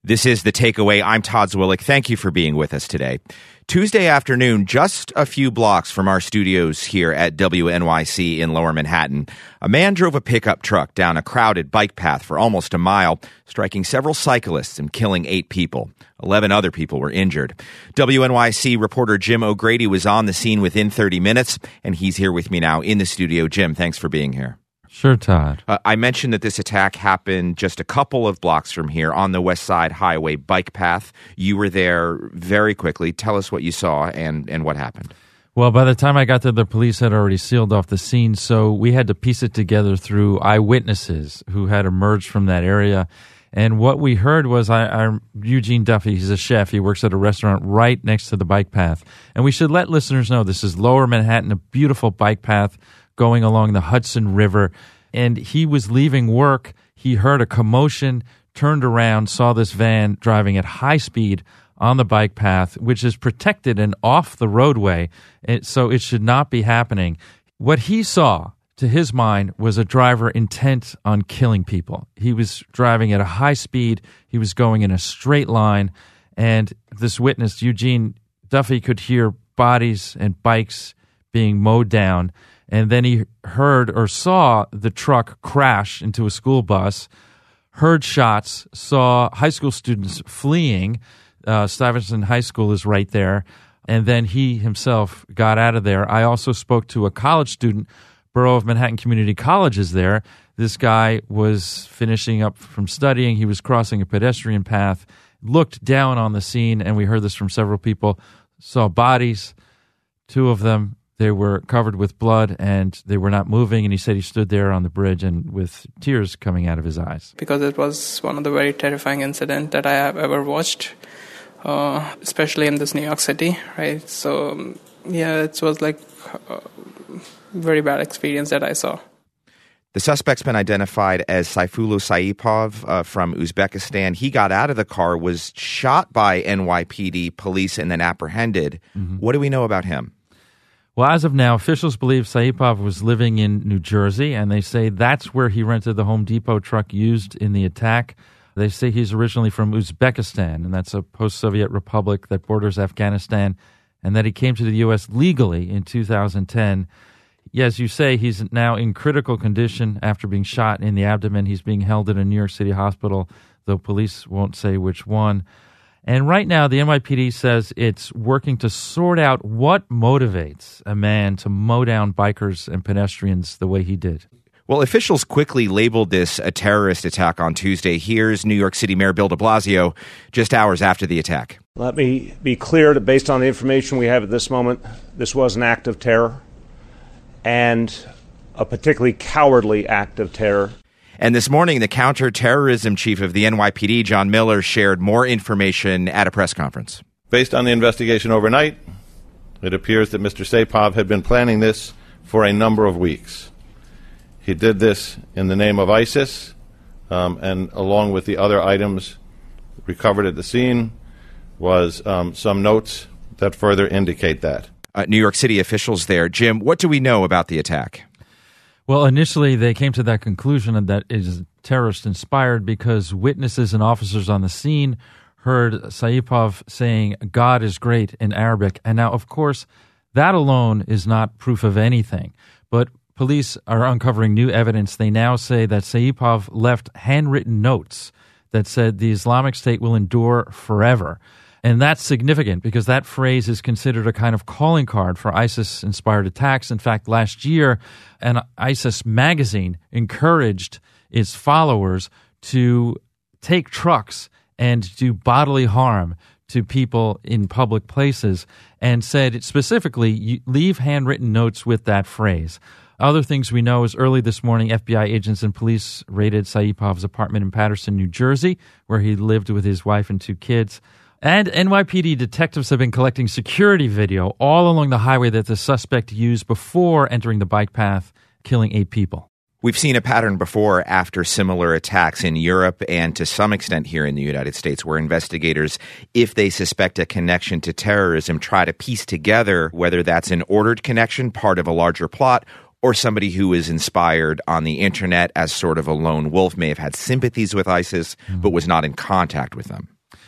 This is The Takeaway. I'm Todd Zwillich. Thank you for being with us today. Tuesday afternoon, just a few blocks from our studios here at WNYC in Lower Manhattan, a man drove a pickup truck down a crowded bike path for almost a mile, striking several cyclists and killing 8 people. 11 other people were injured. WNYC reporter Jim O'Grady was on the scene within 30 minutes, and he's here with me now in the studio. Jim, thanks for being here. Sure, Todd. I mentioned that this attack happened just a couple of blocks from here on the West Side Highway bike path. You were there very quickly. Tell us what you saw and what happened. Well, by the time I got there, the police had already sealed off the scene, so we had to piece it together through eyewitnesses who had emerged from that area. And what we heard was Eugene Duffy, he's a chef. He works at a restaurant right next to the bike path. And we should let listeners know this is Lower Manhattan, a beautiful bike path going along the Hudson River, and he was leaving work. He heard a commotion, turned around, saw this van driving at high speed on the bike path, which is protected and off the roadway, so it should not be happening. What he saw, to his mind, was a driver intent on killing people. He was driving at a high speed. He was going in a straight line, and this witness, Eugene Duffy, could hear bodies and bikes being mowed down. And then he heard or saw the truck crash into a school bus, heard shots, saw high school students fleeing. Stuyvesant High School is right there. And then he himself got out of there. I also spoke to a college student. Borough of Manhattan Community College is there. This guy was finishing up from studying. He was crossing a pedestrian path, looked down on the scene, and we heard this from several people, saw bodies, 2 of them. They were covered with blood, and they were not moving, and he said he stood there on the bridge and with tears coming out of his eyes. Because it was one of the very terrifying incidents that I have ever watched, especially in this New York City, right? So, it was like a very bad experience that I saw. The suspect's been identified as Sayfullo Saipov from Uzbekistan. He got out of the car, was shot by NYPD police, and then apprehended. Mm-hmm. What do we know about him? Well, as of now, officials believe Saipov was living in New Jersey, and they say that's where he rented the Home Depot truck used in the attack. They say he's originally from Uzbekistan, and that's a post-Soviet republic that borders Afghanistan, and that he came to the U.S. legally in 2010. As you say, he's now in critical condition after being shot in the abdomen. He's being held in a New York City hospital, though police won't say which one. And right now, the NYPD says it's working to sort out what motivates a man to mow down bikers and pedestrians the way he did. Well, officials quickly labeled this a terrorist attack on Tuesday. Here's New York City Mayor Bill de Blasio just hours after the attack. Let me be clear that based on the information we have at this moment, this was an act of terror, and a particularly cowardly act of terror. And this morning, the counterterrorism chief of the NYPD, John Miller, shared more information at a press conference. Based on the investigation overnight, it appears that Mr. Saipov had been planning this for a number of weeks. He did this in the name of ISIS, and along with the other items recovered at the scene was some notes that further indicate that. New York City officials there. Jim, what do we know about the attack? Well, initially, they came to that conclusion that it is terrorist-inspired because witnesses and officers on the scene heard Saipov saying, "God is great" in Arabic. And now, of course, that alone is not proof of anything. But police are uncovering new evidence. They now say that Saipov left handwritten notes that said the Islamic State will endure forever. And that's significant because that phrase is considered a kind of calling card for ISIS-inspired attacks. In fact, last year, an ISIS magazine encouraged its followers to take trucks and do bodily harm to people in public places and said specifically, you leave handwritten notes with that phrase. Other things we know is early this morning, FBI agents and police raided Saipov's apartment in Paterson, New Jersey, where he lived with his wife and 2 kids. And NYPD detectives have been collecting security video all along the highway that the suspect used before entering the bike path, killing 8 people. We've seen a pattern before after similar attacks in Europe and to some extent here in the United States where investigators, if they suspect a connection to terrorism, try to piece together whether that's an ordered connection, part of a larger plot, or somebody who is inspired on the internet as sort of a lone wolf, may have had sympathies with ISIS, but was not in contact with them.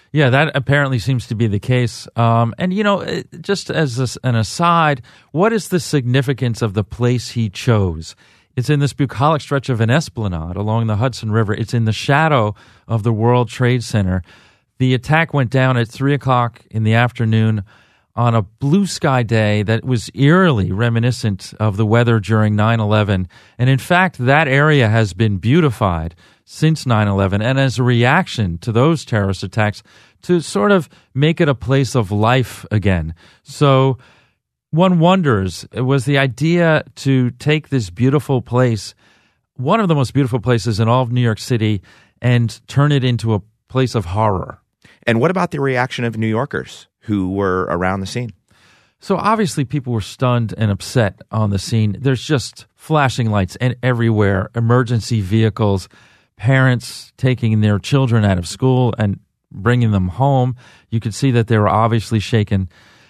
Yeah, that apparently seems to be the case. And, just as an aside, what is the significance of the place he chose? It's in this bucolic stretch of an esplanade along the Hudson River. It's in the shadow of the World Trade Center. The attack went down at 3 o'clock in the afternoon on a blue sky day that was eerily reminiscent of the weather during 9/11. And in fact, that area has been beautified since 9/11, and as a reaction to those terrorist attacks, to sort of make it a place of life again. So one wonders, was the idea to take this beautiful place, one of the most beautiful places in all of New York City, and turn it into a place of horror? And what about the reaction of New Yorkers who were around the scene? So obviously people were stunned and upset on the scene. There's just flashing lights and everywhere, emergency vehicles, parents taking their children out of school and bringing them home. You could see that they were obviously shaken.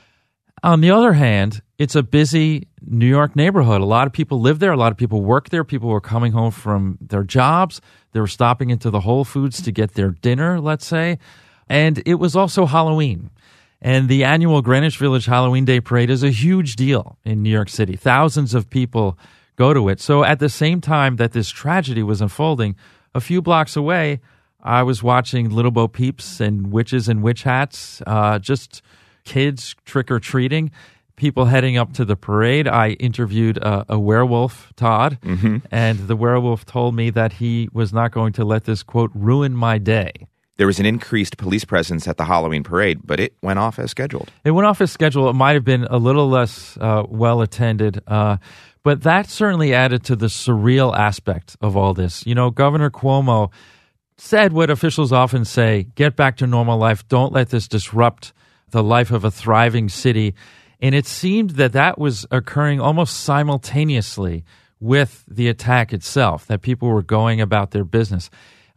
On the other hand, it's a busy New York neighborhood. A lot of people live there. A lot of people work there. People were coming home from their jobs. They were stopping into the Whole Foods to get their dinner, let's say. And it was also Halloween. And the annual Greenwich Village Halloween Day Parade is a huge deal in New York City. Thousands of people go to it. So at the same time that this tragedy was unfolding, a few blocks away, I was watching Little Bo Peeps and witches and witch hats, just kids trick-or-treating, people heading up to the parade. I interviewed a werewolf, Todd, and the werewolf told me that he was not going to let this, quote, ruin my day. There was an increased police presence at the Halloween parade, but it went off as scheduled. It went off as scheduled. It might have been a little less well-attended, but that certainly added to the surreal aspect of all this. Governor Cuomo said what officials often say, get back to normal life. Don't let this disrupt the life of a thriving city. And it seemed that was occurring almost simultaneously with the attack itself, that people were going about their business.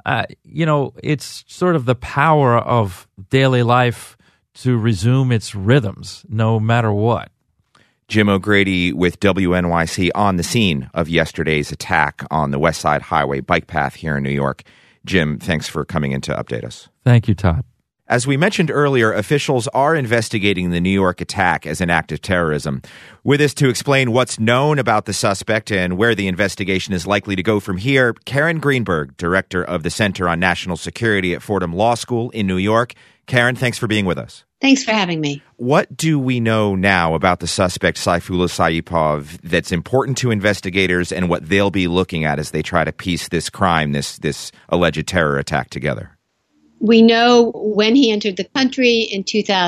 It's sort of the power of daily life to resume its rhythms, no matter what. Jim O'Grady with WNYC on the scene of yesterday's attack on the West Side Highway bike path here in New York. Jim, thanks for coming in to update us. Thank you, Todd. As we mentioned earlier, officials are investigating the New York attack as an act of terrorism. With us to explain what's known about the suspect and where the investigation is likely to go from here, Karen Greenberg, director of the Center on National Security at Fordham Law School in New York. Karen, thanks for being with us. Thanks for having me. What do we know now about the suspect, Saifullah Saipov, that's important to investigators and what they'll be looking at as they try to piece this crime, this alleged terror attack together? We know when he entered the country in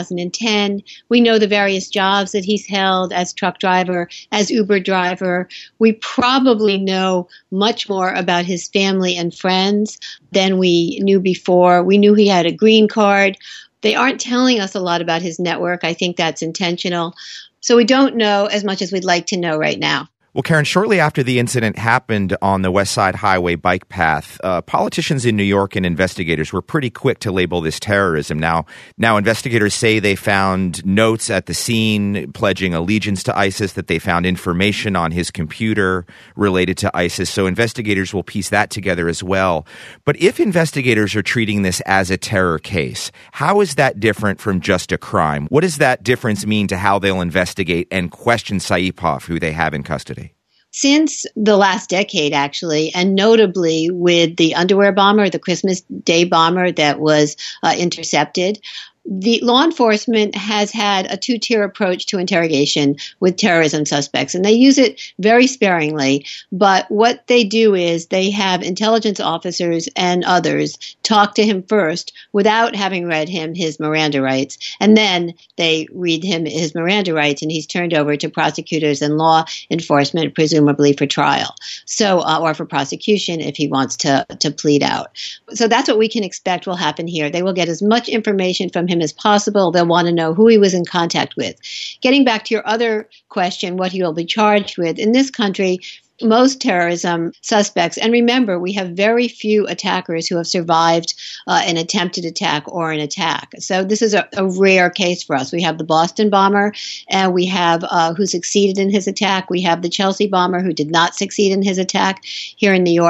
2010. We know the various jobs that he's held as truck driver, as Uber driver. We probably know much more about his family and friends than we knew before. We knew he had a green card. They aren't telling us a lot about his network. I think that's intentional. So we don't know as much as we'd like to know right now. Well, Karen, shortly after the incident happened on the West Side Highway bike path, politicians in New York and investigators were pretty quick to label this terrorism. Now investigators say they found notes at the scene pledging allegiance to ISIS, that they found information on his computer related to ISIS. So investigators will piece that together as well. But if investigators are treating this as a terror case, how is that different from just a crime? What does that difference mean to how they'll investigate and question Saipov, who they have in custody? Since the last decade, actually, and notably with the underwear bomber, the Christmas Day bomber that was intercepted, the law enforcement has had a two-tier approach to interrogation with terrorism suspects, and they use it very sparingly. But what they do is they have intelligence officers and others talk to him first without having read him his Miranda rights, and then they read him his Miranda rights, and he's turned over to prosecutors and law enforcement, presumably for trial, or for prosecution if he wants to plead out. So that's what we can expect will happen here. They will get as much information from him as possible. They'll want to know who he was in contact with. Getting back to your other question, what he will be charged with, in this country, most terrorism suspects, and remember, we have very few attackers who have survived an attempted attack or an attack. So this is a rare case for us. We have the Boston bomber, and we have who succeeded in his attack. We have the Chelsea bomber who did not succeed in his attack here in New York.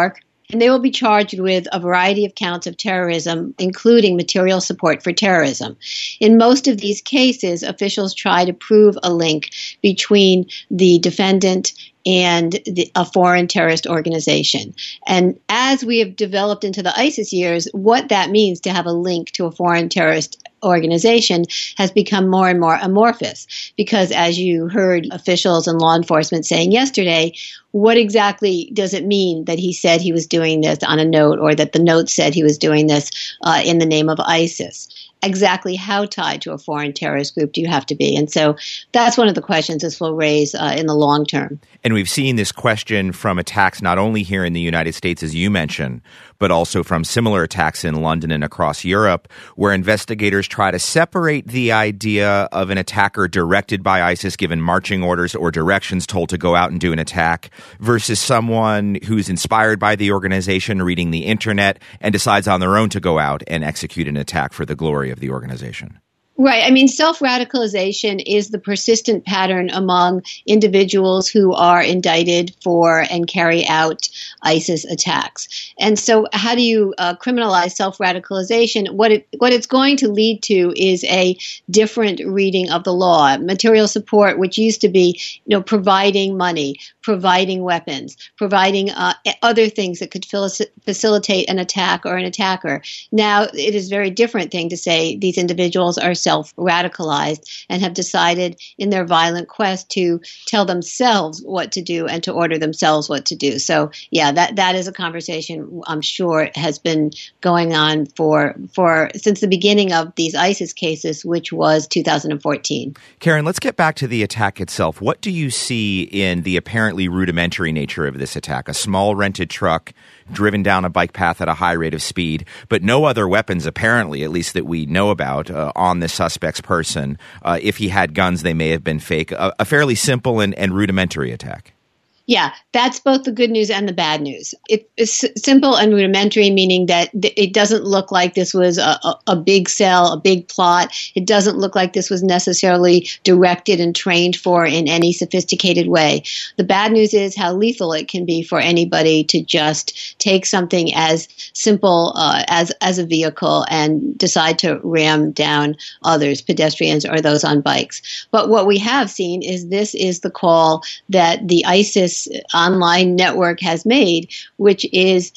and they will be charged with a variety of counts of terrorism, including material support for terrorism. In most of these cases, officials try to prove a link between the defendant and a foreign terrorist organization. And as we have developed into the ISIS years, what that means to have a link to a foreign terrorist organization has become more and more amorphous, because as you heard officials and law enforcement saying yesterday, what exactly does it mean that he said he was doing this on a note, or that the note said he was doing this in the name of ISIS? Exactly how tied to a foreign terrorist group do you have to be? And so that's one of the questions this will raise in the long term. And we've seen this question from attacks not only here in the United States, as you mentioned, but also from similar attacks in London and across Europe, where investigators try to separate the idea of an attacker directed by ISIS, given marching orders or directions told to go out and do an attack, versus someone who's inspired by the organization, reading the internet, and decides on their own to go out and execute an attack for the glory of the organization. Right. I mean, self-radicalization is the persistent pattern among individuals who are indicted for and carry out ISIS attacks. And so how do you criminalize self-radicalization? What it's going to lead to is a different reading of the law. Material support, which used to be, providing money, providing weapons, providing other things that could facilitate an attack or an attacker. Now it is a very different thing to say these individuals are self-radicalized and have decided in their violent quest to tell themselves what to do and to order themselves what to do. So, yeah, that is a conversation I'm sure has been going on for since the beginning of these ISIS cases, which was 2014. Karen, let's get back to the attack itself. What do you see in the apparently rudimentary nature of this attack? A small rented truck driven down a bike path at a high rate of speed, but no other weapons, apparently, at least that we know about, on the suspect's person. If he had guns, they may have been fake. A fairly simple and rudimentary attack. Yeah, that's both the good news and the bad news. It's simple and rudimentary, meaning that it doesn't look like this was a big cell, a big plot. It doesn't look like this was necessarily directed and trained for in any sophisticated way. The bad news is how lethal it can be for anybody to just take something as simple as a vehicle and decide to ram down others, pedestrians or those on bikes. But what we have seen is this is the call that the ISIS online network has made, which is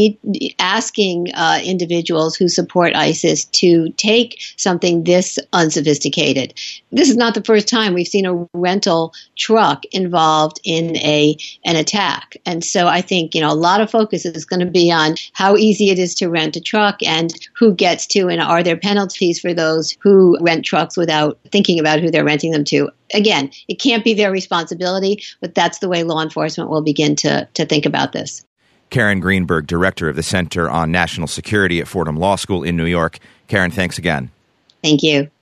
asking individuals who support ISIS to take something this unsophisticated. This is not the first time we've seen a rental truck involved in an attack. And so I think, a lot of focus is going to be on how easy it is to rent a truck and who gets to, and are there penalties for those who rent trucks without thinking about who they're renting them to. Again, it can't be their responsibility, but that's the way law enforcement will begin to think about this. Karen Greenberg, director of the Center on National Security at Fordham Law School in New York. Karen, thanks again. Thank you.